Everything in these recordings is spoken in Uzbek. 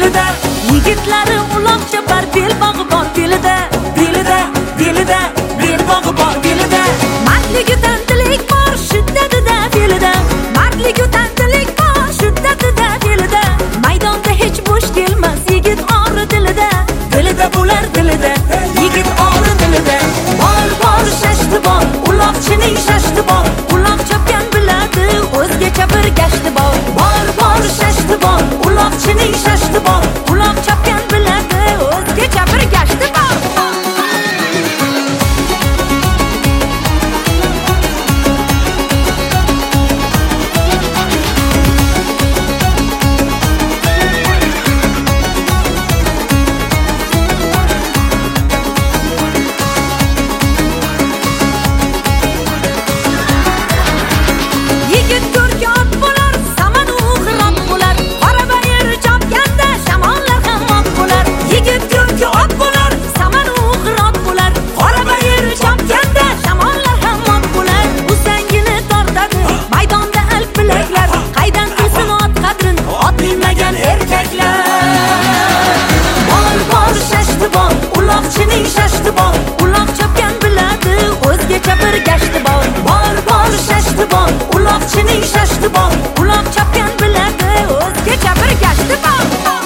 belida. Yigitlari uloq chopar, belbog'i bor belida. Belida, belida, belbog'i bor belida. Mardligidan tilik bor, shiddatida belida. Mardligidan tilik bor, shiddatida belida. Maydonda hech bo'sh kelmas, yigit ori dilida. Dilida bo'lar dilida, yigit ori dilida. Bor shashti bor, uloqchining shashti bor. Uloq chopgan biladi, o'zgacha bir gashti bor. Bor shashti bor, uloqchining shashti bor. Uloq chopgan biladi, o'zgacha bir gashti bor. Uloqchining shashti bor, uloq chopgan biladi, o'zgacha bir gashti bor. Bor shashti bor, uloqchining shashti bor. Uloq chopgan biladi, o'zgacha bir gashti bor.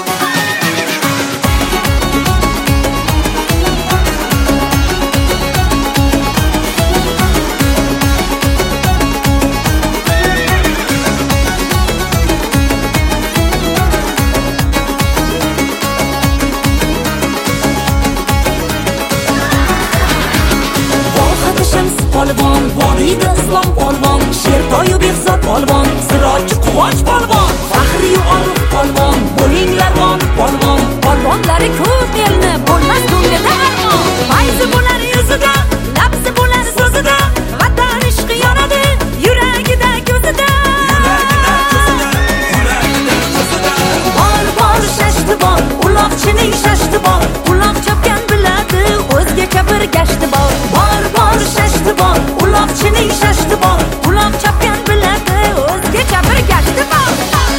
Polvon, Volida Islom polvon, Shertoyu Behzod polvon, Sirojchi Quvonch polvon, Faxriyu Orif polvon, bo'linglar polvon. Polvonlari ko'p elni, bo'lmas ko'nglida armon. Fayzi bo'lar yuzida, labzi bo'lar so'zida, vatan ishqi yonadi, yuragida ko'zida. Bor shashti bor, uloqchining shashti bor. Uloq chopgan biladi, o'zgacha bir gashti bor. Bor shashti bor, uloqchining shashti bor. Uloq chopgan biladi, o'zgacha bir gashti bor.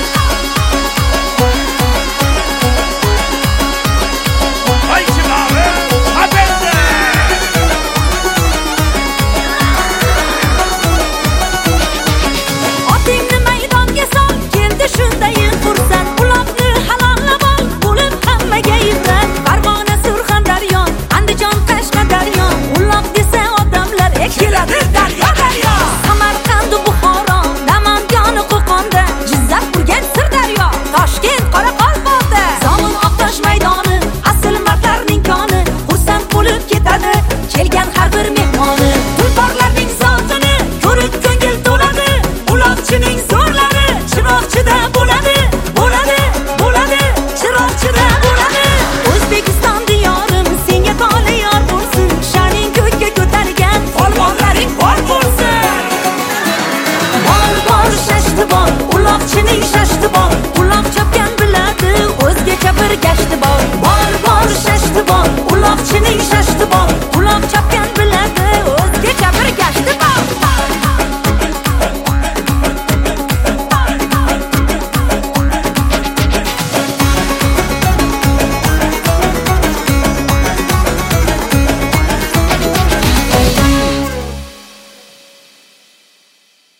Otingni maydonga sol, keldi shundayin xursand. Uloqni halollab ol, bo'lib hammaga ibrat. Farg'ona, Surxondaryo, Andijon, Qashqadaryo. Uloq desa odamlar keladi daryo. Samarqand, Buxoro, Namangan, Qo'qonda, Jizzax, Urganch, Sirdaryo, Toshkent, Qoraqalpoqda. Zomin Oqtosh maydoni, asl mardlarning koni. Xursand bo'lib ketadi kelgan har bir mehmoni. Tulporlarning zotini ko'rib ko'ngil to'ladi. Uloqchining zo'rlari chiroqchida bo'ladi. Chiroqchida bo'ladi. O'zbekiston diyorim senga tole yor bo'lsin. Sha'ning ko'kka ko'targan polvonlaring bor bo'lsin. Bor shashti bor, uloqchining shashti bor. Uloq chopgan biladi, o'zgacha bir gashti